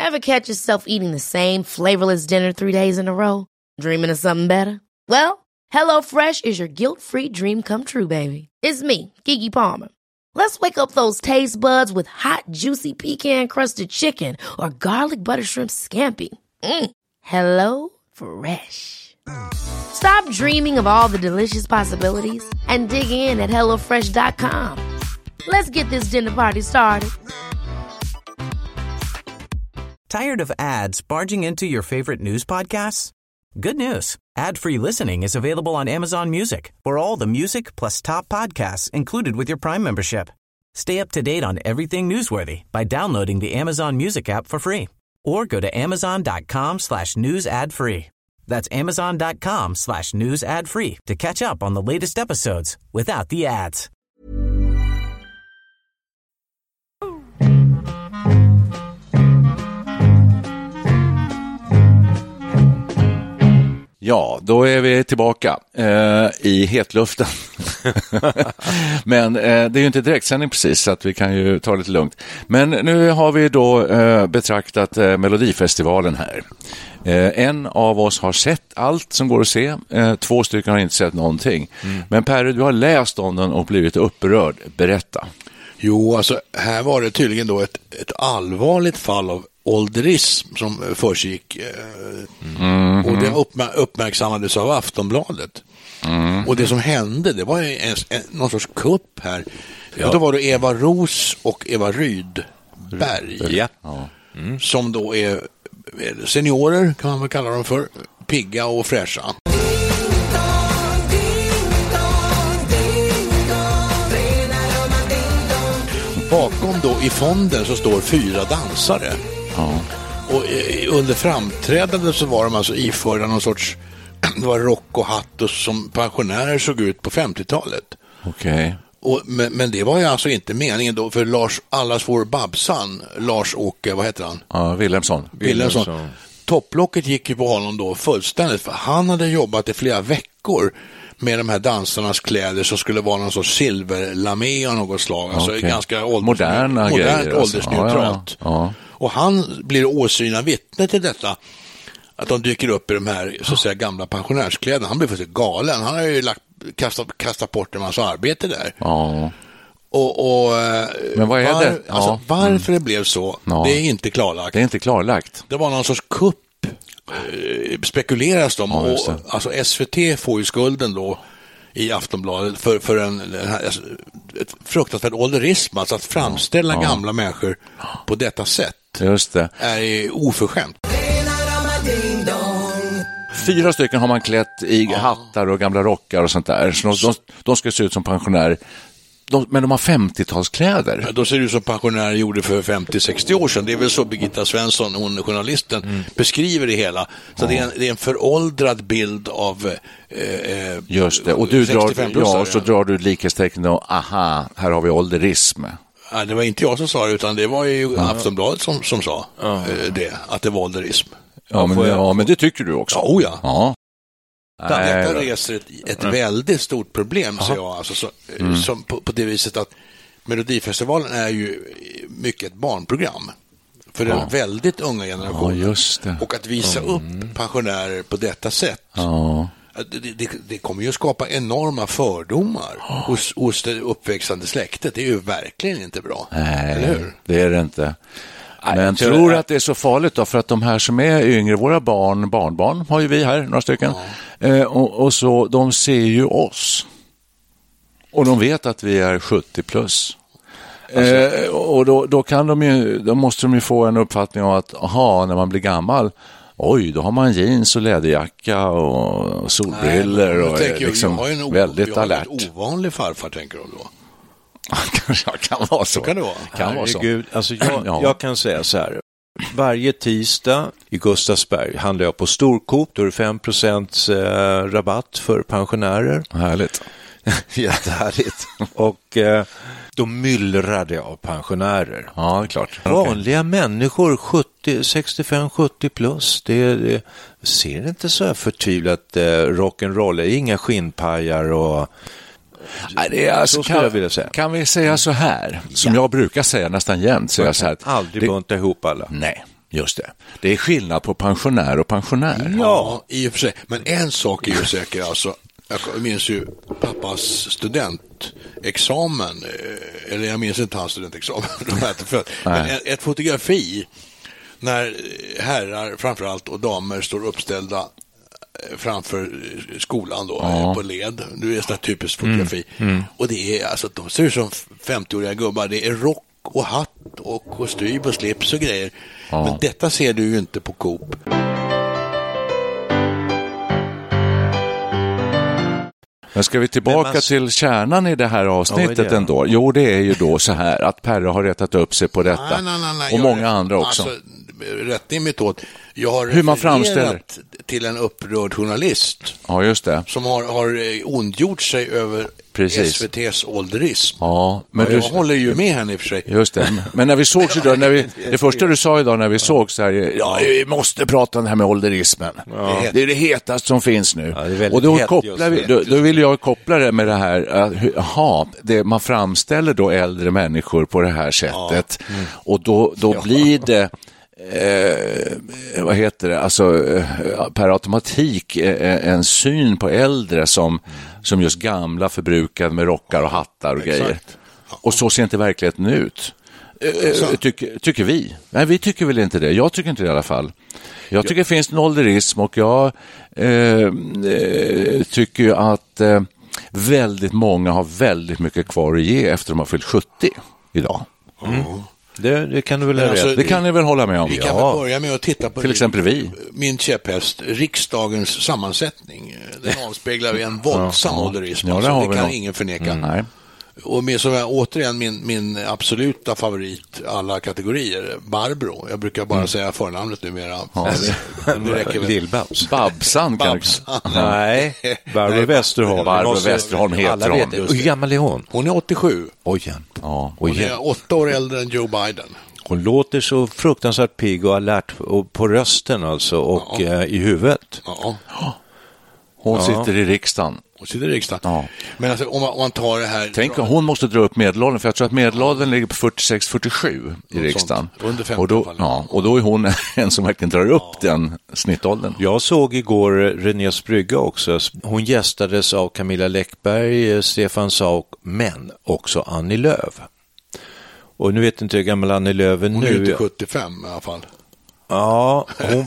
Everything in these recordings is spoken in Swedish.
Ever catch yourself eating the same flavorless dinner 3 days in a row? Dreaming of something better? Well, HelloFresh is your guilt-free dream come true, baby. It's me, Keke Palmer. Let's wake up those taste buds with hot, juicy pecan-crusted chicken or garlic butter shrimp scampi. Hello Fresh. Stop dreaming of all the delicious possibilities and dig in at HelloFresh.com. Let's get this dinner party started. Tired of ads barging into your favorite news podcasts? Good news. Ad-free listening is available on Amazon Music for all the music plus top podcasts included with your Prime membership. Stay up to date on everything newsworthy by downloading the Amazon Music app for free or go to amazon.com/news ad free. That's amazon.com/news ad free to catch up on the latest episodes without the ads. Ja, då är vi tillbaka i hetluften. Men det är ju inte direktsändning precis, så att vi kan ju ta det lite lugnt. Men nu har vi då betraktat Melodifestivalen här. En av oss har sett allt som går att se. 2 stycken har inte sett någonting. Men Perre, du har läst om den och blivit upprörd. Berätta. Jo, alltså här var det tydligen då ett allvarligt fall av ålderism som försiggick. Och det uppmärksammades av Aftonbladet. Och det som hände, det var någon sorts kupp här. Ja. Och då var det Eva Ros och Eva Rydberg. Som då är seniorer, kan man väl kalla dem för, pigga och fräscha. Bakom då i fonden så står 4 dansare. Och under framträdandet så var de alltså iförda någon sorts, det var rock och hatt och som pensionärer såg ut på 50-talet. Okej. Men det var ju alltså inte meningen då, för allas vår Babsan, Lars-Åke, vad heter han? Ja, Wilhelmsson. Topplocket gick ju på honom då fullständigt, för han hade jobbat i flera veckor med de här dansarnas kläder som skulle vara någon sorts silverlamé av något slag. Alltså ganska modernt åldersneutralt. Ja. Och han blir åsyna vittne till detta, att de dyker upp i de här så att säga gamla pensionärskläderna. Han blir faktiskt galen. Han har ju kastat bort en massa arbete där. Ja. Men vad är det? Alltså, varför det blev så, det är inte klarlagt. Det är inte klarlagt. Det var någon sorts kupp, spekuleras de. Alltså SVT får ju skulden då i Aftonbladet för ett fruktansvärt ålderism, alltså att framställa gamla människor på detta sätt. Just det. Är oförskämt. 4 stycken har man klätt i hattar och gamla rockar och sånt där. Så de ska se ut som pensionärer. Men de har 50-talskläder. Ja, de ser ut som pensionärer gjorde för 50-60 år sedan. Det är väl så Birgitta Svensson, hon journalisten, beskriver det hela. Så det är en föråldrad bild av just det. Och du drar du likhetstecken och aha, här har vi ålderism. Ja, det var inte jag som sa det, utan det var ju Aftonbladet som sa det, att det var ålderism. Men det tycker du också. Ja. Detta reser ett väldigt stort problem, så jag, alltså, som på det viset att Melodifestivalen är ju mycket ett barnprogram för den väldigt unga generationen. Just det. Och att visa upp pensionärer på detta sätt, det kommer ju att skapa enorma fördomar hos det uppväxande släktet. Det är ju verkligen inte bra. Nej, eller hur? Det är det inte. Men tror att det är så farligt då, för att de här som är yngre, våra barnbarn har ju vi här, några stycken, och så de ser ju oss och de vet att vi är 70 plus. Och då måste de ju få en uppfattning av att när man blir gammal, då har man jeans och läderjacka och solbriller och liksom väldigt alert. Jag har en ovanlig farfar, tänker de då. Kanske kan vara så. Kan det vara? Herregud, alltså jag kan säga så här. Varje tisdag i Gustavsberg handlar jag på Storcoop. Då är det 5% rabatt för pensionärer. Härligt. Jättehärligt. Och då myllrar det av pensionärer. Ja, det är klart. Vanliga människor, 65-70 plus. Det ser inte så här förtvivlat rock'n'roll. Det är inga skinnpajar och... Nej, det är alltså, kan vi säga så här, som jag brukar säga nästan jämt, så jag så här, aldrig bunta ihop alla. Nej, Just det. Det är skillnad på pensionär och pensionär. Ja, i och för sig. Men en sak är ju säker, alltså. Jag minns ju pappas studentexamen, eller jag minns inte hans studentexamen, men ett fotografi när herrar framförallt och damer står uppställda framför skolan då, på led. Du är sådär typiskt fotografi. Och det är alltså, de ser ut som 50-åriga gubbar. Det är rock och hatt och kostym och slips och grejer. Men detta ser du ju inte på Coop. Men ska vi tillbaka till kärnan i det här avsnittet ändå? Jo, det är ju då så här att Perre har rättat upp sig på detta. Nej, och många andra också. Alltså, rättning mitt åt. Jag har hur man framställer till en upprörd journalist. Ja, just det. Som har ondgjort sig över SVT:s ålderism. Ja, men jag håller ju med henne i och för sig. Just det. Men när vi såg så då, det första du sa idag när vi såg så här, vi måste prata om det här med ålderismen. Ja. Det är det hetaste som finns nu. Ja, och då kopplar vi, då vill jag koppla det med det här, man framställer då äldre människor på det här sättet. Ja. Och då blir det vad heter det, alltså per automatik en syn på äldre som just gamla förbrukade med rockar och hattar och grejer. Och så ser inte verkligheten ut. Tycker vi. Nej, vi tycker väl inte det. Jag tycker inte det i alla fall. Jag tycker det finns en ålderism och jag tycker ju att väldigt många har väldigt mycket kvar att ge efter de har fyllt 70 idag. Det kan du väl alltså, det kan ni väl hålla med om. Vi kan väl börja med att titta på till exempel min käpphäst, riksdagens sammansättning. Den avspeglar en våldsam ålderism. Det kan ingen förneka. Nej. Och med som återigen min absoluta favorit alla kategorier, Barbro. Jag brukar bara säga förnamnet numera. Det räcker väl. Lill-Babs. Babsan Nej, Barbro Westerholm. Barbro Westerholm heter hon. Hur gammal är hon? Hon är 87. Hon är 8 år äldre än Joe Biden. Hon låter så fruktansvärt pigg och alert och på rösten alltså och i huvudet. Hon sitter i riksdagen. Ja. Men alltså, om man tar det här... Tänk om hon måste dra upp medelåldern, för jag tror att medelåldern ligger på 46-47 i riksdagen. Under 50 och då är hon en som verkligen drar upp den snittåldern. Jag såg igår Renés brygga också. Hon gästades av Camilla Läckberg, Stefan Sauk, men också Annie Lööf. Och nu vet inte hur gammal Annie Lööf är nu. Hon är ute 75 i alla fall. Ja,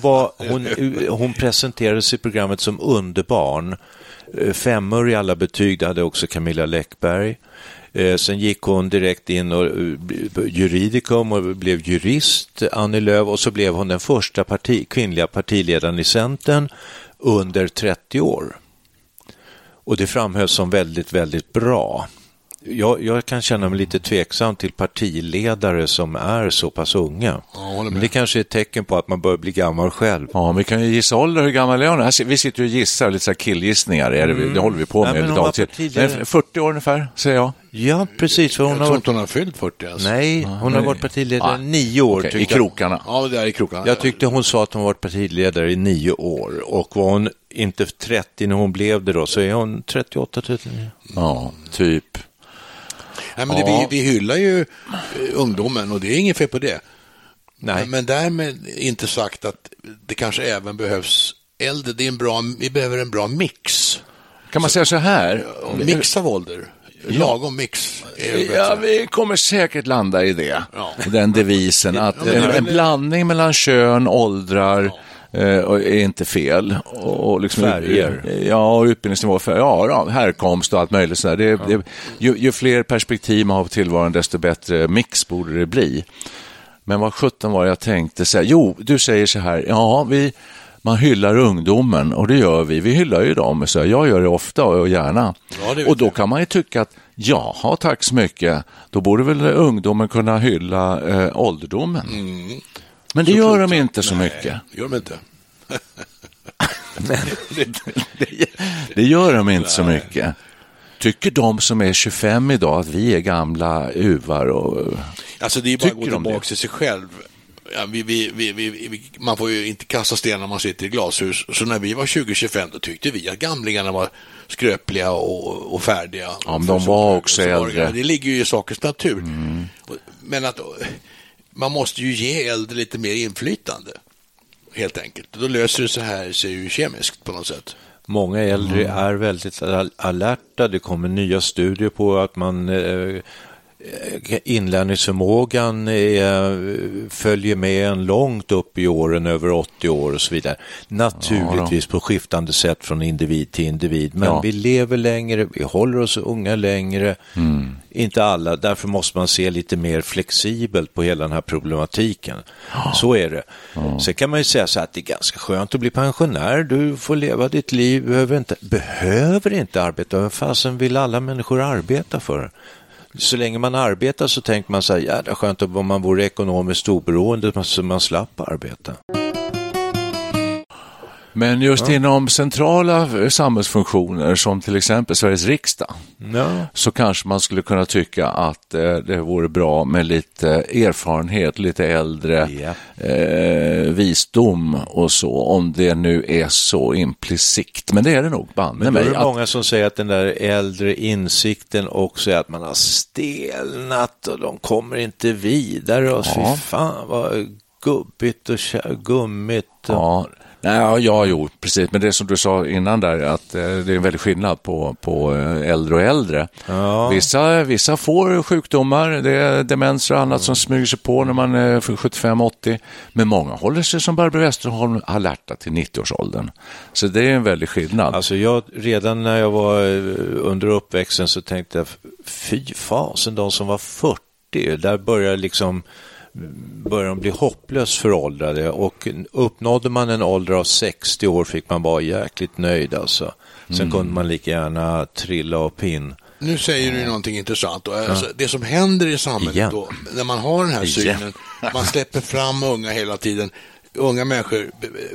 hon presenterades i programmet som underbarn. 5 i alla betyg, det hade också Camilla Läckberg. Sen gick hon direkt in och juridikum och blev jurist, Annie Lööf, och så blev hon den första kvinnliga partiledaren i Centern under 30 år. Och det framhölls som väldigt, väldigt bra. Jag kan känna mig lite tveksam till partiledare som är så pass unga. Men det kanske är ett tecken på att man bör bli gammal själv. Ja, vi kan ju gissa ålder, hur gammal är hon? Vi sitter ju och gissar, lite så här killgissningar. Det håller vi på med. Men 40 år ungefär, säger jag. Ja, precis. För jag tror inte hon har fyllt 40. Alltså. Nej, hon har varit partiledare i 9 år. Okay, i krokarna. Ja, det är i krokarna. Jag tyckte hon sa att hon varit partiledare i 9 år. Och var hon inte 30 när hon blev det då, så är hon 38-39. Ja, typ. Nej, men vi hyllar ju ungdomen och det är inget fel på det. Nej. Men därmed inte sagt att det kanske även behövs äldre. Vi behöver en bra mix. Kan man säga så här? Mix av ålder. Lagom mix. Vi kommer säkert landa i det. Ja. Den devisen att en blandning mellan kön, åldrar är inte fel. Och liksom färger. Ja, utbildningsnivå, härkomst och allt möjligt. Så ju fler perspektiv man har på tillvaron, desto bättre mix borde det bli. Men vad 17 var jag tänkte säga? Jo, du säger så här, man hyllar ungdomen och det gör vi. Vi hyllar ju dem, så jag gör det ofta och gärna. Ja, och då kan man ju tycka att tack så mycket. Då borde väl ungdomen kunna hylla ålderdomen. Men det gör de inte så mycket. Det gör de inte. Det gör de inte så mycket. Tycker de som är 25 idag att vi är gamla uvar? Alltså det är bara att gå tillbaka till sig själv. Ja, man får ju inte kasta sten när man sitter i glashus. Så när vi var 20-25 då tyckte vi att gamlingarna var skröpliga och färdiga. Ja, men de var också äldre. Det ligger ju i sakens natur. Men att man måste ju ge äldre lite mer inflytande, helt enkelt. Då löser det sig ju kemiskt på något sätt. Många äldre är väldigt alerta. Det kommer nya studier på att inlärningsförmågan följer med en långt upp i åren, över 80 år och så vidare. Naturligtvis på skiftande sätt från individ till individ. Men vi lever längre, vi håller oss unga längre. Inte alla, därför måste man se lite mer flexibelt på hela den här problematiken. Så är det. Sen kan man ju säga så att det är ganska skönt att bli pensionär. Du får leva ditt liv, behöver inte arbeta. Vad fasen vill alla människor arbeta för? Så länge man arbetar så tänker man så här, det är skönt om man vore ekonomiskt oberoende så man slapp arbeta. Men just inom centrala samhällsfunktioner som till exempel Sveriges riksdag så kanske man skulle kunna tycka att det vore bra med lite erfarenhet, lite äldre visdom och så, om det nu är så implicit. Men det är det nog. Men det är många som säger att den där äldre insikten också är att man har stelnat och de kommer inte vidare och fy fan vad gubbigt och gummigt. Jo, precis. Men det som du sa innan där, att det är en väldig skillnad på äldre och äldre. Ja. Vissa får sjukdomar, det är demens och annat som smyger sig på när man är 75-80. Men många håller sig som Barbro Westerholm alerta till 90-årsåldern. Så det är en väldig skillnad. Alltså redan när jag var under uppväxten så tänkte jag, fy fasen, de som var 40, där börjar de bli hopplöst föråldrade, och uppnådde man en ålder av 60 år fick man vara jäkligt nöjd alltså. Sen kunde man lika gärna trilla och pinn. Nu säger du någonting intressant. Alltså, det som händer i samhället då, när man har den här synen, man släpper fram unga hela tiden. Unga människor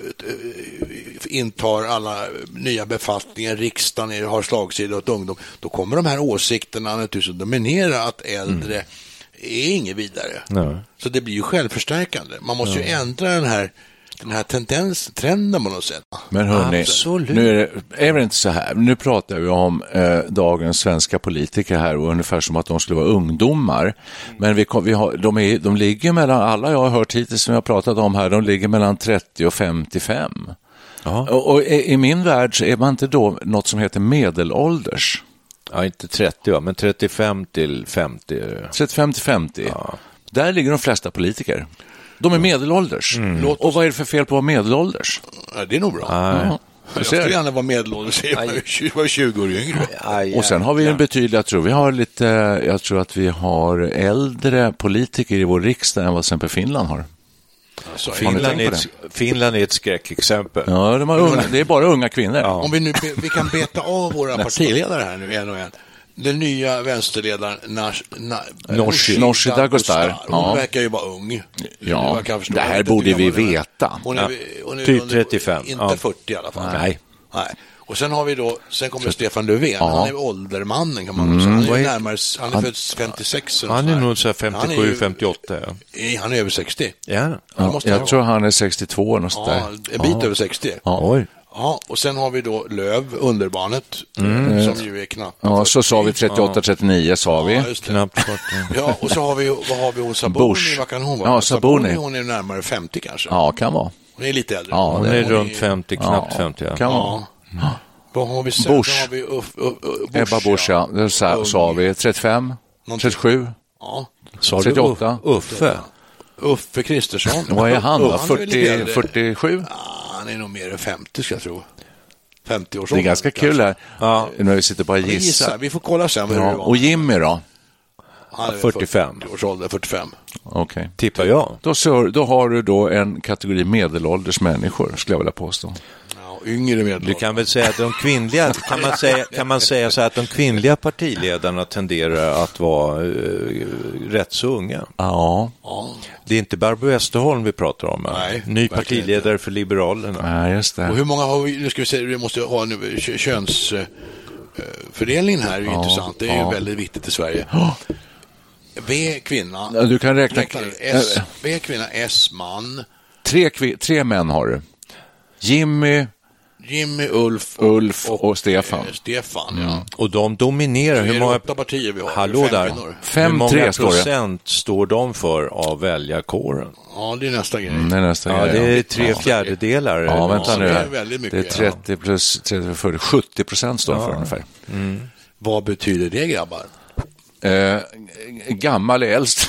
intar alla nya befattningar, riksdagen har slagsida åt ungdom. Då kommer de här åsikterna naturligtvis dominera, att äldre är inget vidare. No. Så det blir ju självförstärkande. Man måste ju ändra den här trenden på något sätt. Men hörni, nu är det inte så här. Nu pratar vi om dagens svenska politiker här, och ungefär som att de skulle vara ungdomar. Men de ligger mellan, alla jag har hört hittills som jag har pratat om här, de ligger mellan 30 och 55. Och i min värld så är man inte då något som heter medelålders. Ja, inte 30, men 35 till 50. 35 till 50. Ja. Där ligger de flesta politiker. De är medelålders. Och vad är det för fel på att vara medelålders? Ja, det är nog bra. Jag skulle gärna vara medelålders. Jag var 20 år yngre. Och sen har vi en betydlig, jag tror att vi har äldre politiker i vår riksdag än vad exempel Finland har. Alltså, Finland är ett skräckexempel. Ja, det är bara unga kvinnor. Ja. Om vi kan beta av våra partiledare här nu en och en. Den nya vänsterledaren Nooshi Dadgostar. Hon verkar ju vara ung. Ja, det här borde vi veta. Hon är typ 35. Inte 40 i alla fall. Nej. Och sen kommer Stefan Löfven. Han är åldermannen, kan man säga. Han är född 56. Han är nog så 57-58. Han är över 60. Jag tror han är 62 någonstans. En bit över 60. Oj. Ja, och sen har vi då Löv, underbarnet, som ju är knappt. Ja, så sa vi 38-39 sa vi. Knappt 40. Ja, och så har vi hon Sabuni, vad kan hon vara? Ja, Sabuni. Hon är närmare 50 kanske. Ja, kan vara. Hon är lite äldre. Ja, hon är runt 50, knappt 50. Ja, kan vara. Vad har vi sen? Bush. Ebba Bush, ja. Det sa vi 35, 37. Ja. 38. Uffe Kristersson. Vad är han då? 47? Han är nog mer än 50, ska jag tro. 50 år. Det är ganska kul här. Ja. När vi sitter bara och gissar. Vi får kolla sen vad det var. Och Jimmy då? Han är 45. 40 års ålder, 45. Okej. Tippar jag. Då har du då en kategori medelålders människor, skulle jag vilja påstå. Yngre medelålders. Du kan väl säga att de kvinnliga kan man säga så att de kvinnliga partiledarna tenderar att vara rätt så unga. Ja. Det är inte Barbro Westerholm vi pratar om. Nej, ny partiledare för Liberalerna. Nej, just det. Och hur många har vi? Nu ska vi se, vi måste ha nu könsfördelningen här är ju intressant. Det är ju väldigt viktigt i Sverige. V kvinna. Du kan räkna. V kvinna, S man. Tre män har du. Jimmy, Jimmy, Ulf och Stefan. Ja. Och de dominerar. Hur många partier vi har? Hallå där. 5-3 hur många står det. procent står de för av väljarkåren? Ja, det är nästa grej. Det är nästa Ja, grej. det är 3/4. Ja, vänta nu. Det är väldigt mycket. Det är 30 plus 30, 40, 70% står för ungefär. Vad betyder det, grabbar? Gammal är äldst.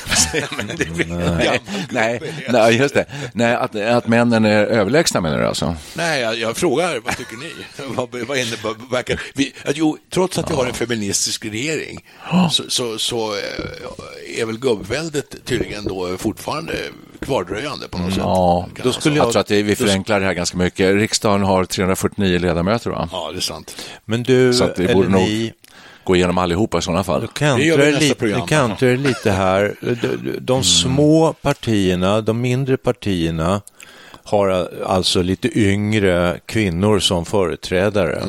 Nej, just det. Nej, att männen är överlägsna, menar du alltså? Nej, jag frågar, vad tycker ni? Vad innebär jo, trots att vi har en feministisk regering så är väl gubbväldet tydligen då fortfarande kvardröjande på något sätt. Ja, då skulle jag tror att vi förenklar det här ganska mycket. Riksdagen har 349 ledamöter, va? Ja, det är sant. Men du, så att vi borde nog gå igenom allihopa i sådana fall. Du kan lite här. De små partierna, de mindre partierna har alltså lite yngre kvinnor som företrädare.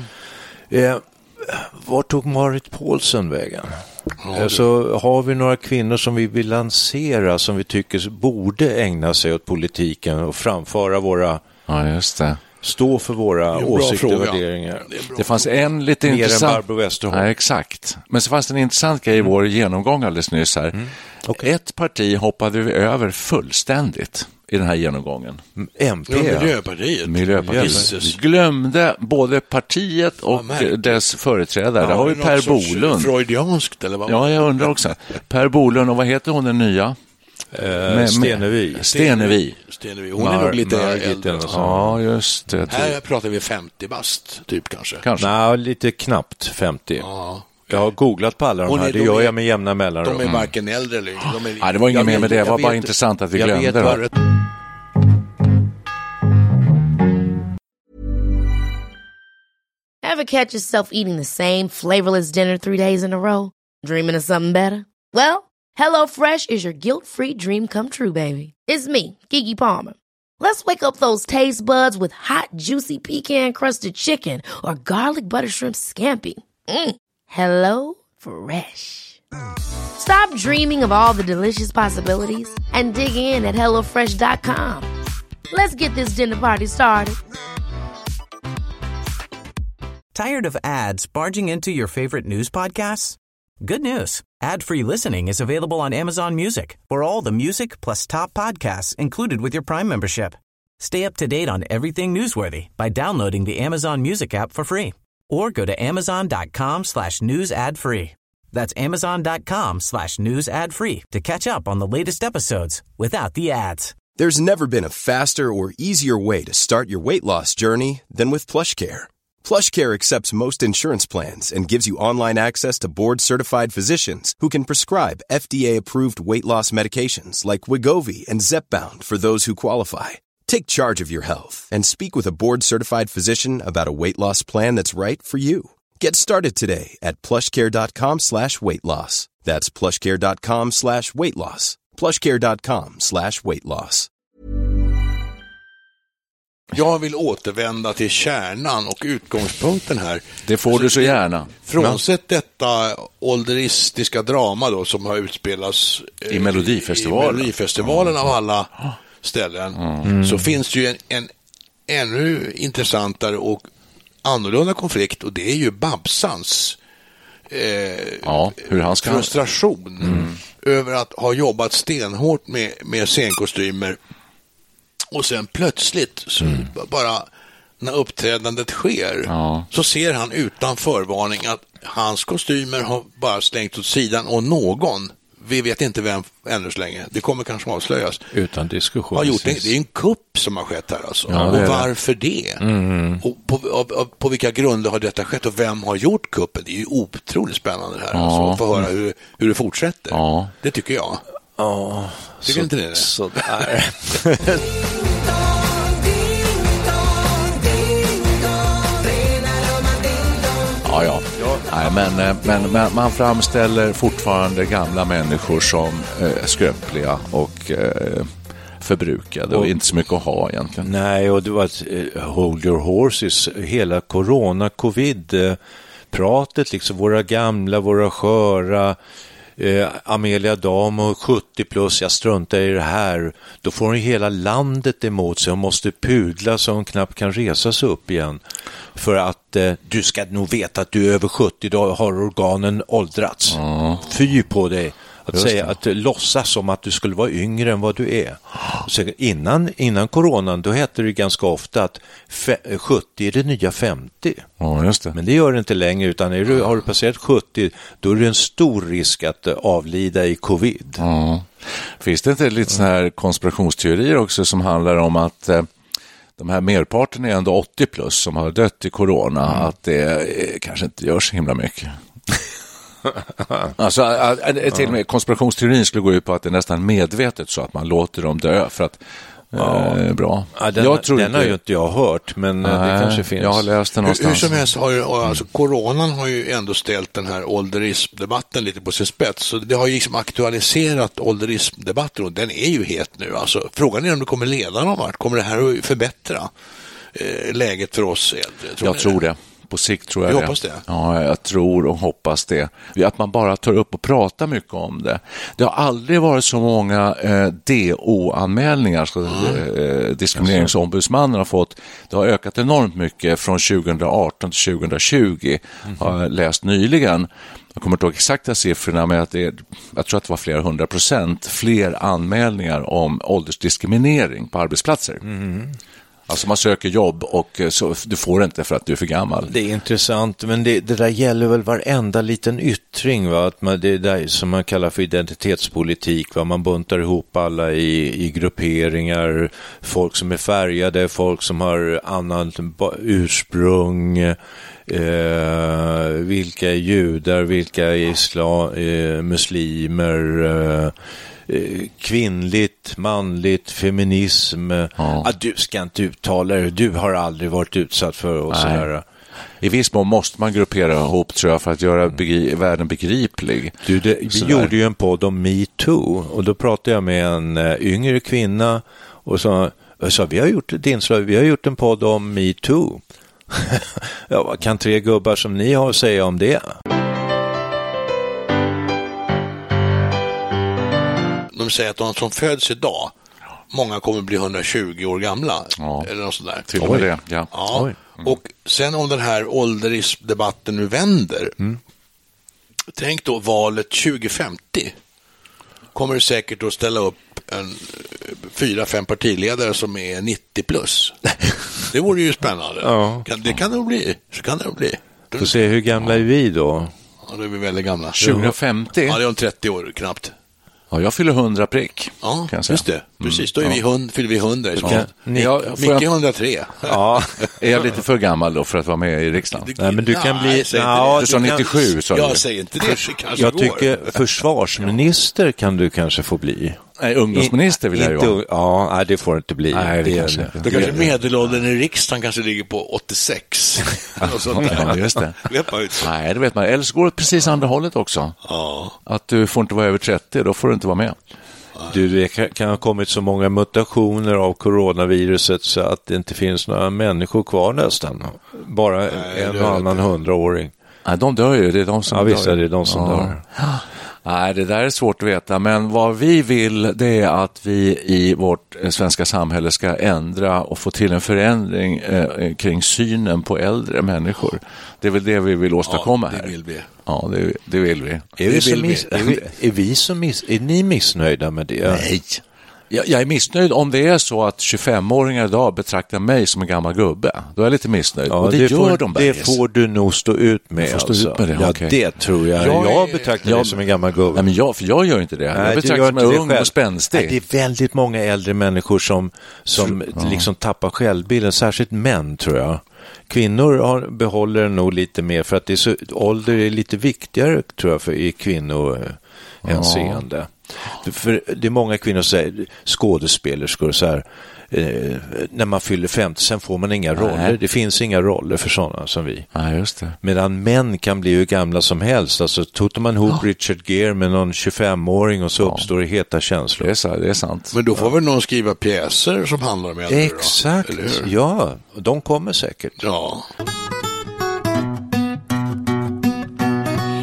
Var tog Marit Paulsen vägen? Så har vi några kvinnor som vi vill lansera, som vi tycker borde ägna sig åt politiken och framföra våra... Ja, just det. Stå för våra åsikter och värderingar. Det fanns en lite mer intressant... än Barbro Westerholm. Ja, exakt. Men så fanns det en intressant grej i vår genomgång alldeles nyss här. Och ett parti hoppade vi över fullständigt i den här genomgången. MP. Miljöpartiet. Vi glömde både partiet och dess företrädare. Där har vi Per Bolund. Freudianskt eller vad? Ja, jag undrar också. Per Bolund, och vad heter hon den nya? Stenevi. Hon är nog lite äldre. Ja, just det. Här pratar vi 50 bast, typ kanske. Nej, lite knappt 50. Ja. Jag har googlat på alla de här. Det gör jag med jämna mellanrum. De är varken äldre eller yngre. Nej, det var inget mer med det. Det var bara intressant att vi glömde det. Ever catch yourself eating the same flavorless dinner 3 days in a row? Dreaming of something better? Well, HelloFresh is your guilt-free dream come true, baby. It's me, Keke Palmer. Let's wake up those taste buds with hot, juicy pecan-crusted chicken or garlic butter shrimp scampi. Hello Fresh. Stop dreaming of all the delicious possibilities and dig in at HelloFresh.com. Let's get this dinner party started. Tired of ads barging into your favorite news podcasts? Good news. Ad-free listening is available on Amazon Music for all the music plus top podcasts included with your Prime membership. Stay up to date on everything newsworthy by downloading the Amazon Music app for free or go to amazon.com/news ad free. That's amazon.com/news ad free to catch up on the latest episodes without the ads. There's never been a faster or easier way to start your weight loss journey than with PlushCare. PlushCare accepts most insurance plans and gives you online access to board-certified physicians who can prescribe FDA-approved weight loss medications like Wegovy and Zepbound for those who qualify. Take charge of your health and speak with a board-certified physician about a weight loss plan that's right for you. Get started today at plushcare.com/weightloss. That's plushcare.com/weightloss. plushcare.com/weightloss. Jag vill återvända till kärnan och utgångspunkten här. Det får du så gärna. Frånsett detta ålderistiska drama då, som har utspelats i Melodifestivalen av alla ställen, så finns det ju en ännu intressantare och annorlunda konflikt, och det är ju Babsans hur han ska frustration över att ha jobbat stenhårt med scenkostymer. Och sen plötsligt, så bara när uppträdandet sker, så ser han utan förvarning att hans kostymer har bara slängt åt sidan, och någon, vi vet inte vem ännu så länge, det kommer kanske avslöjas, utan diskussion, har gjort det är en kupp som har skett här alltså. Och varför det? Och på vilka grunder har detta skett, och vem har gjort kuppen? Det är ju otroligt spännande här alltså, att få höra hur det fortsätter. Det tycker jag. Tycker inte det? Så där. Ja. Nej, men man framställer fortfarande gamla människor som skröpliga och förbrukade och inte så mycket att ha egentligen. Nej, och det var hold your horses, hela covid-pratet, liksom våra gamla, våra sköra, Amelia Damo 70 plus, jag struntar i det här. Då får hon hela landet emot sig och måste pudla så hon knappt kan resa sig upp igen. För att du ska nog veta att du är över 70, då har organen åldrats. Fy på dig. Att säga att låtsas som att du skulle vara yngre än vad du är. Så innan coronan, då hette det ganska ofta att 70 är det nya 50. Ja, just det. Men det gör det inte längre, utan har du passerat 70, då är det en stor risk att avlida i covid. Ja. Finns det inte lite såna här konspirationsteorier också som handlar om att de här merparten är ändå 80 plus som har dött i corona, att det kanske inte gör så himla mycket? Alltså till och med konspirationsteorin skulle gå ut på att det är nästan medvetet så att man låter dem dö för att bra. Ja, den har ju inte jag hört, men det kanske finns. Jag har läst den någonstans. Hur som helst har ju, alltså, coronan har ju ändå ställt den här ålderismdebatten lite på sin spets, så det har ju liksom aktualiserat ålderismdebatten och den är ju het nu. Alltså, frågan är om det kommer leda någon vart. Kommer det här att förbättra läget för oss äldre? Jag tror det. På sikt tror jag det. Hoppas det. Ja, jag tror och hoppas det. Att man bara tar upp och pratar mycket om det. Det har aldrig varit så många DO-anmälningar diskrimineringsombudsmannen har fått. Det har ökat enormt mycket från 2018 till 2020. Har jag läst nyligen. Jag kommer inte ihåg exakta siffrorna, men jag tror att det var flera 100% fler anmälningar om åldersdiskriminering på arbetsplatser. Alltså man söker jobb och så, du får inte för att du är för gammal. Det är intressant, men det där gäller väl varenda liten yttring, va? Att det där som man kallar för identitetspolitik, va? Man buntar ihop alla i grupperingar, folk som är färgade, folk som har annat ursprung, vilka är judar, vilka är muslimer, kvinnligt, manligt, feminism. Du ska inte uttala det, du har aldrig varit utsatt för och så här. I viss mån måste man gruppera ihop, tror jag, för att göra världen begriplig. Vi gjorde ju en podd om Me Too, och då pratade jag med en yngre kvinna och sa vi har gjort en podd om Me Too. Ja, vad kan 3 gubbar som ni har att säga om det? De säger att de som föds idag, många kommer bli 120 år gamla. Eller något sånt där. Till och med det, ja. Och sen om den här ålderisdebatten nu vänder, tänk då valet 2050. Kommer det säkert att ställa upp 4-5 partiledare som är 90 plus. Det vore ju spännande. Det kan det bli. Så kan det bli. Får se, hur gamla är vi då? Ja, då är vi väldigt gamla. 2050? Ja, det är om 30 år knappt. Ja, jag fyller 100 prick. Ja, just det. Precis, då är fyller vi 100 i sånt. Micke 103. Ja, är jag lite för gammal då för att vara med i riksdagen? Nej, men du kan bli... Du sa 97, sa du. Jag säger inte det. Jag tycker försvarsminister kan du kanske få bli. Nej, ungdomsminister vill jag ju vara. Ja, det får inte bli. Nej, det kanske. Då kanske medelåldern i riksdagen kanske ligger på 86. Ja, just det. Nej, det vet man. Eller så går det precis andra hållet också. Ja. Att du får inte vara över 30, då får du inte vara med. Det kan ha kommit så många mutationer av coronaviruset så att det inte finns några människor kvar nästan. Bara en och annan 100-åring. Nej, de dör ju. Det är de som dör. Visst är det de som dör. Nej, det där är svårt att veta, men vad vi vill, det är att vi i vårt svenska samhälle ska ändra och få till en förändring kring synen på äldre människor. Det är väl det vi vill åstadkomma här. Det vill vi. Ja, det vill vi. Är ni missnöjda med det? Nej. Jag är missnöjd om det är så att 25-åringar idag betraktar mig som en gammal gubbe. Då är jag lite missnöjd. Ja, och det gör de det får du nog stå ut med. Det tror jag. Jag betraktar dig som en gammal gubbe. Nej, men jag gör inte det. Jag betraktar mig ung och spänstig. Det är väldigt många äldre människor som liksom tappar självbilden. Särskilt män, tror jag. Kvinnor behåller nog lite mer för att ålder är lite viktigare, tror jag, i kvinnohänseende. För det är många kvinnor som säger, skådespelerskor så här, när man fyller 50 sen får man inga roller. Det finns inga roller för sådana som vi. Just det. Medan män kan bli hur gamla som helst. Alltså tog man ihop Richard Gere med någon 25-åring och så uppstår det heta känslor. Det är sant. Men då får väl någon skriva pjäser som handlar om äldre. Exakt, ja. De kommer säkert. Ja.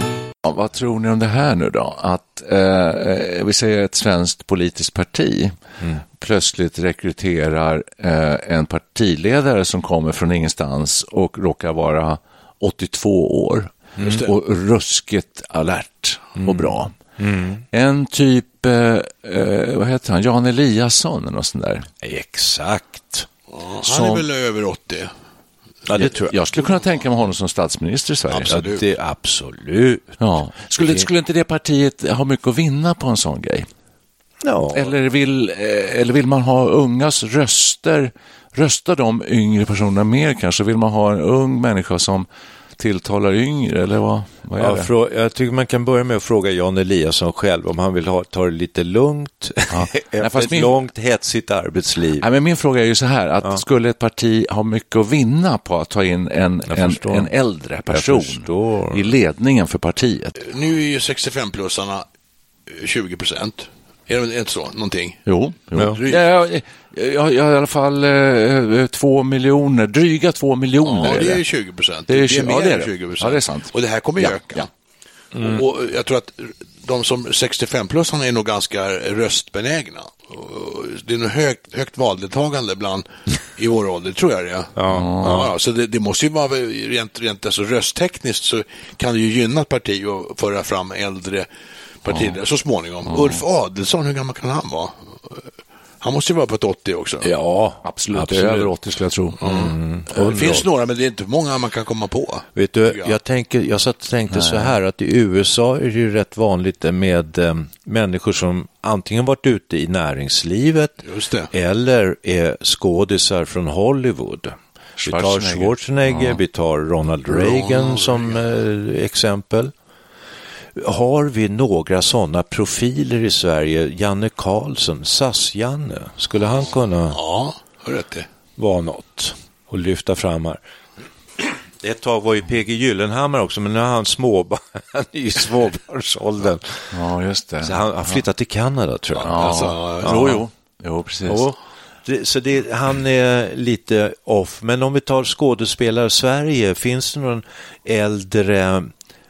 vad tror ni om det här nu då? Att vi säger ett svenskt politiskt parti plötsligt rekryterar en partiledare som kommer från ingenstans och råkar vara 82 år och ruskigt alert och bra. En typ, vad heter han? Jan Eliasson eller något sånt där. Exakt. Han är väl över 80. Ja, det tror jag skulle kunna tänka mig honom som statsminister i Sverige. Absolut. Ja, absolut. Ja. Skulle inte det partiet ha mycket att vinna på en sån grej? Ja. Eller vill man ha ungas röster? Röstar de yngre personerna mer kanske? Vill man ha en ung människa som tilltalar yngre? Eller vad är det? Jag tycker man kan börja med att fråga Jan Eliasson själv om han vill ta det lite lugnt efter ett långt hetsigt arbetsliv. Nej, men min fråga är ju så här, att skulle ett parti ha mycket att vinna på att ta in en äldre person i ledningen för partiet? Nu är ju 65-plussarna 20%. Är det inte så? Någonting? Jo. Jag har i alla fall 2 miljoner, dryga 2 miljoner. Ja, det är 20%. Det är mer än 20%. Ja, det är sant. Och det här kommer ju öka. Ja. Och jag tror att de som 65-plussarna är nog ganska röstbenägna. Det är nog högt valdeltagande bland i vår ålder, tror jag det. Ja, så det måste ju vara rent alltså rösttekniskt så kan det ju gynna ett parti och föra fram äldre partiledare så småningom. Ulf Adelsohn, hur gammal kan han vara? Han måste ju vara på ett 80 också. Ja, absolut. Det är över 80 skulle jag tro. Det finns några, men det är inte många man kan komma på. Vet du, jag tänkte så här att i USA är det ju rätt vanligt med människor som antingen varit ute i näringslivet eller är skådisar från Hollywood. Vi tar Schwarzenegger, vi tar Ronald Reagan som exempel. Har vi några sådana profiler i Sverige? Janne Karlsson, SAS-Janne, skulle han kunna vara något och lyfta fram här? Ett tag var ju P.G. Gyllenhammar också, men nu är han han är i småbarnsåldern. Ja, just det. Så han har flyttat till Kanada, tror jag. Jo, precis. Så han är lite off. Men om vi tar skådespelare Sverige, finns det någon äldre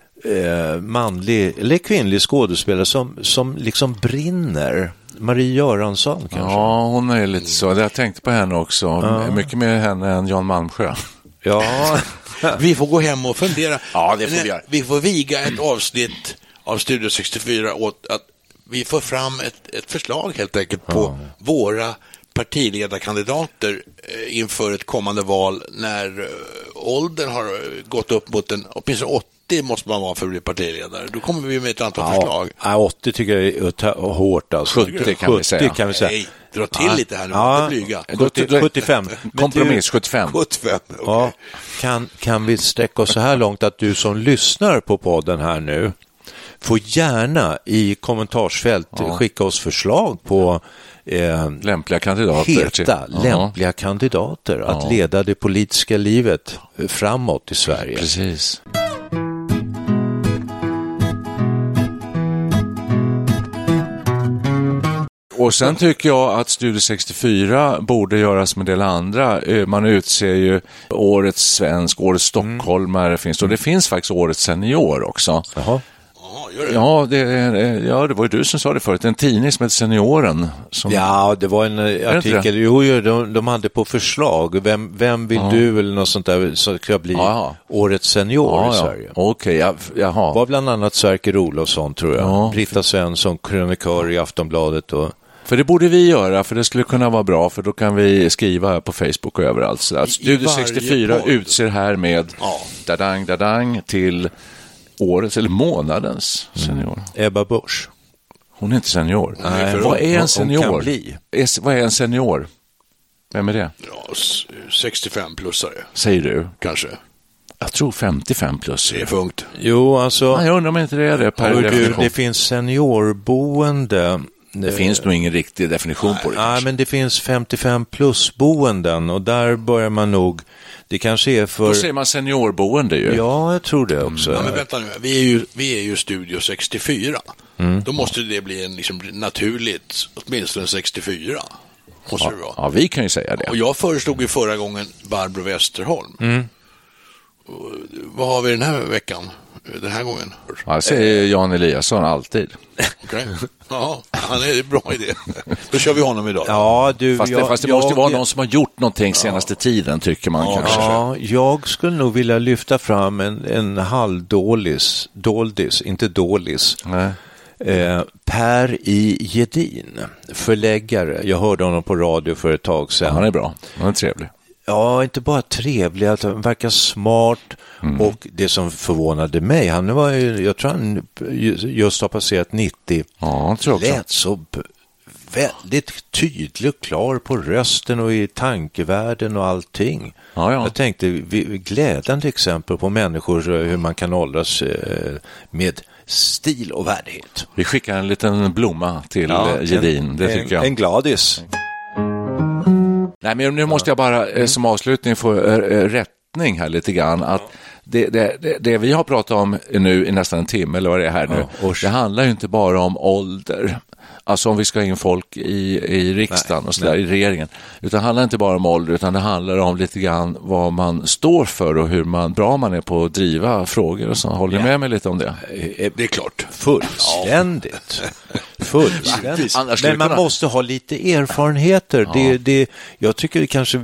manlig eller kvinnlig skådespelare som liksom brinner? Marie Göransson kanske? Ja, hon är lite så. Jag tänkte på henne också. Mycket mer henne än Jan Malmsjö. Ja. Vi får gå hem och fundera. Ja, det får vi göra. Vi får viga ett avsnitt av Studio 64 åt att vi får fram ett förslag helt enkelt på våra partiledarkandidater inför ett kommande val när åldern har gått upp mot åtminstone 80 måste man vara för att bli partiledare. Då kommer vi med ett antal förslag. 80 tycker jag är hårt. Alltså. 70 kan vi säga. Nej, dra till lite här nu. Inte blyga. 75. Kompromiss, 75. 75, okay. Ja, kan vi sträcka oss så här långt att du som lyssnar på podden här nu får gärna i kommentarsfält skicka oss förslag på lämpliga kandidater. Lämpliga kandidater att leda det politiska livet framåt i Sverige. Precis. Och sen tycker jag att Studio 64 borde göras med en del andra. Man utser ju årets svensk, årets stockholmare finns. Och det finns faktiskt årets senior också. Jaha. Ja, det var ju du som sa det förut. En tidning som heter Senioren. Ja, det var en artikel. Jo, de hade på förslag. Vem vill du eller något sånt där så ska bli årets senior i Sverige? Okej, jaha. Var bland annat Sverker Olofsson, tror jag. Britta Svensson, krönikör i Aftonbladet och... För det borde vi göra, för det skulle kunna vara bra, för då kan vi skriva på Facebook och överallt. Så att Studio 64 utser här med dadang till årets eller månadens senior. Ebba Busch. Hon är inte senior. Nej, vad är en senior? Hon kan bli. Vad är en senior? Vem är det? Ja, 65-plussare. Säger du? Kanske. Jag tror 55 plus. Det är funkt. Jo, alltså... Jag undrar om inte det är det per definition. Det finns seniorboende. Det finns nog ingen riktig definition på det. Nej, men det finns 55 plus boenden och där börjar man nog... Det kanske är för... Då säger man seniorboende ju. Ja, jag tror det också. Ja, men vänta nu, vi är ju Studio 64. Då måste det bli en liksom naturligt, åtminstone 64. Måste det vara. Ja, vi kan ju säga det. Och jag föreslog ju förra gången Barbro Westerholm. Vad har vi den här veckan? den här gången? Ja, säger Jan Eliasson alltid. Okay. Ja, han är bra idé. Då kör vi honom idag. Ja, fast det måste vara någon som har gjort någonting senaste tiden, tycker man kanske. Ja, jag skulle nog vilja lyfta fram en halvdålis, inte dålis. Nej. Per I. Gedin, förläggare. Jag hörde honom på radio för ett tag sedan. Ja, han är bra, han är trevlig. Ja, inte bara trevlig, han verkar smart. Och det som förvånade mig, jag tror han just har passerat 90. Ja, tror jag. Lät så väldigt tydlig och klar på rösten och i tankevärlden och allting. Ja. Jag tänkte, glädjande exempel på människor, hur man kan åldras med stil och värdighet. Vi skickar en liten blomma till Gedin, det tycker jag. En gladis. Nej, men nu måste jag bara som avslutning få rättning här lite grann, att det vi har pratat om nu i nästan en timme eller vad det är här nu, det handlar ju inte bara om ålder. Alltså om vi ska ha in folk i riksdagen och sådär, i regeringen. Utan det handlar inte bara om ålder, utan det handlar om lite grann vad man står för och hur bra man är på att driva frågor och så. Håller ni med mig lite om det? Det är klart. Fullständigt. Men man måste ha lite erfarenheter. Ja. Jag tycker det kanske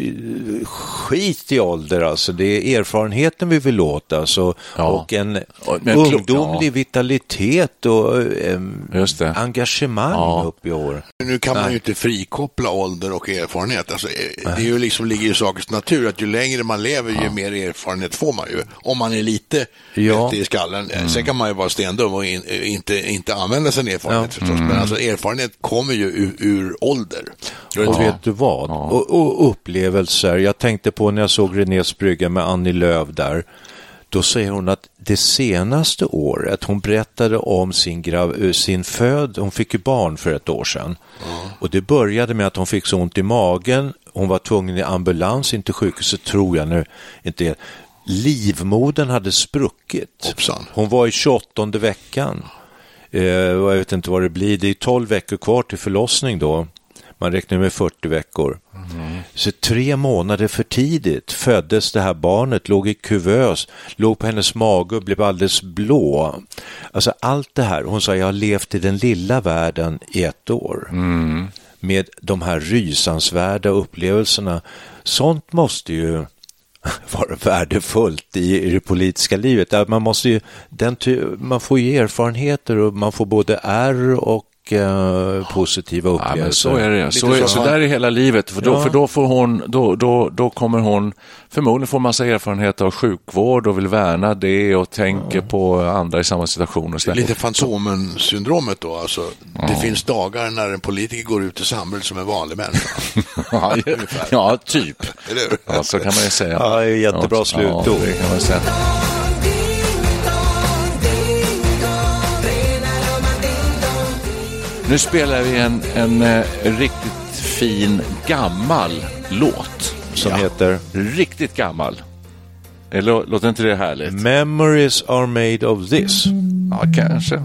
skit i ålder, alltså. Det är erfarenheten vi vill åt, alltså. Och en ungdomlig vitalitet och engagemang upp i år. Nu kan man ju inte frikoppla ålder och erfarenhet. Alltså, det är ju liksom, ligger i sakens natur att ju längre man lever, ju mer erfarenhet får man ju. Om man är lite i skallen. Sen kan man ju vara stendum och inte använda sin erfarenhet förstås. Men alltså erfarenhet kommer ju ur ålder. Vet du vad? Och upplevelser. Jag tänkte på när jag såg Renés brygga med Annie Lööf där. Då säger hon att det senaste året, hon berättade om sin föd, hon fick ju barn för ett år sedan. Och det började med att hon fick så ont i magen, hon var tvungen i ambulans, inte sjukhuset tror jag nu, inte. Livmodern hade spruckit. Hon var i 28:e veckan. Jag vet inte vad det blir, det är 12 veckor kvar till förlossning då. Man räknar med 40 veckor. Så 3 månader för tidigt föddes det här barnet, låg i kuvös, låg på hennes mage och blev alldeles blå. Alltså allt det här, hon sa jag har levt i den lilla världen i 1 år. Med de här rysansvärda upplevelserna. Sånt måste ju vara värdefullt i det politiska livet. Man måste ju, man får ju erfarenheter och man får både ärr och positiva upplevelser. Ja, men så är det. Så där är hela livet. För då får hon, då kommer hon förmodligen få massa erfarenhet av sjukvård och vill värna det och tänker på andra i samma situation. Och lite Fantomen-syndromet då. Alltså, det finns dagar när en politiker går ut i samhället som en vanlig människa. Ja, typ. Ja, så kan man ju säga. Ja, det är jättebra slut då. Det kan man säga. Nu spelar vi en riktigt fin gammal låt som heter riktigt gammal. Låter inte det härligt? Memories are made of this. Ja, kanske.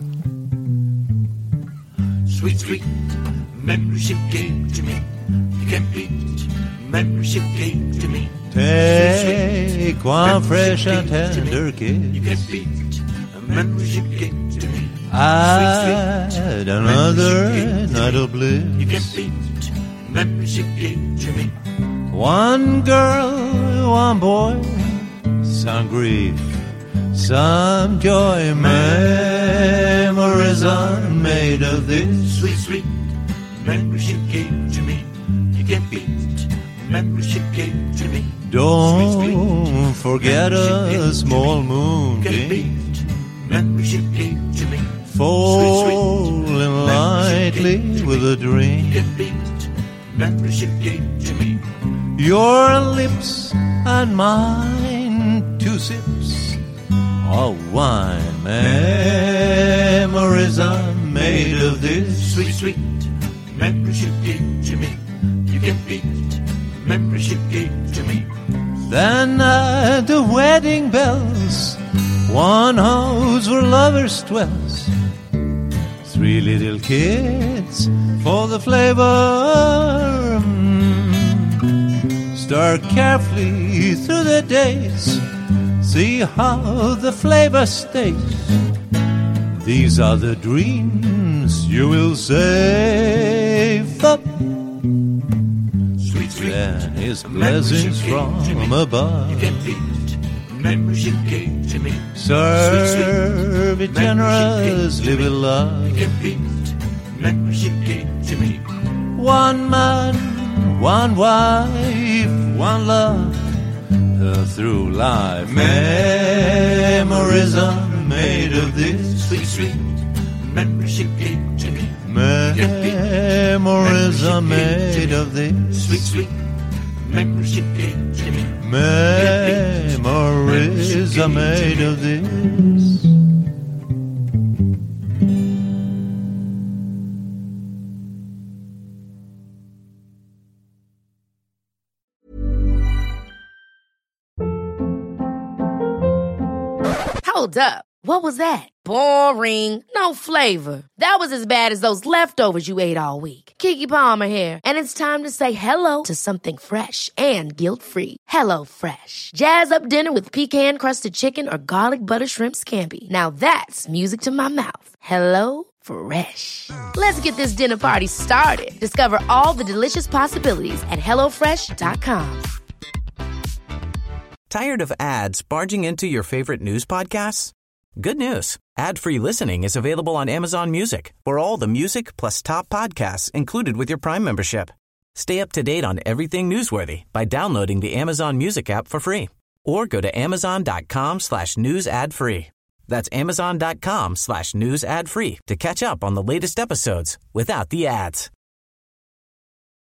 Sweet, sweet memories you gave to me. You can't beat memories you gave to me. Take one fresh and tender kiss. You can't beat memories you gave to me. Add another night of bliss. You can't beat memories you gave to me. One girl, one boy, some grief, some joy. Memories are made of this. Sweet, sweet memories you gave to me. You can't beat memories you gave to me. Don't forget a small moonbeam. Memories you gave to me. Falling lightly with a dream. Memories you gave to me. Your lips and mine, 2 sips of wine. Memories are made of this. Sweet, sweet memories you gave to me. You can beat memories you gave to me. Then at the wedding bells, one house where lovers dwells. 3 little kids for the flavor. Start carefully through the days. See how the flavor stays. These are the dreams you will save up. Sweet, sweet. And his blessings from above. You can beat memories you gave to me. Serve it generously with love. You can beat memories you gave to me. One man, one wife, one love. Through life, memories are made of this. Sweet, sweet memories you gave to me. Memories are made of this. Sweet, sweet memories you gave to me. Memories are made of this. Hold up. What was that? Boring. No flavor. That was as bad as those leftovers you ate all week. Keke Palmer here, and it's time to say hello to something fresh and guilt-free. Hello Fresh. Jazz up dinner with pecan-crusted chicken or garlic butter shrimp scampi. Now that's music to my mouth. Hello Fresh. Let's get this dinner party started. Discover all the delicious possibilities at HelloFresh.com. Tired of ads barging into your favorite news podcasts? Good news. Ad-free listening is available on Amazon Music for all the music plus top podcasts included with your Prime membership. Stay up to date on everything newsworthy by downloading the Amazon Music app for free or go to amazon.com/news ad free. That's amazon.com/news ad free to catch up on the latest episodes without the ads.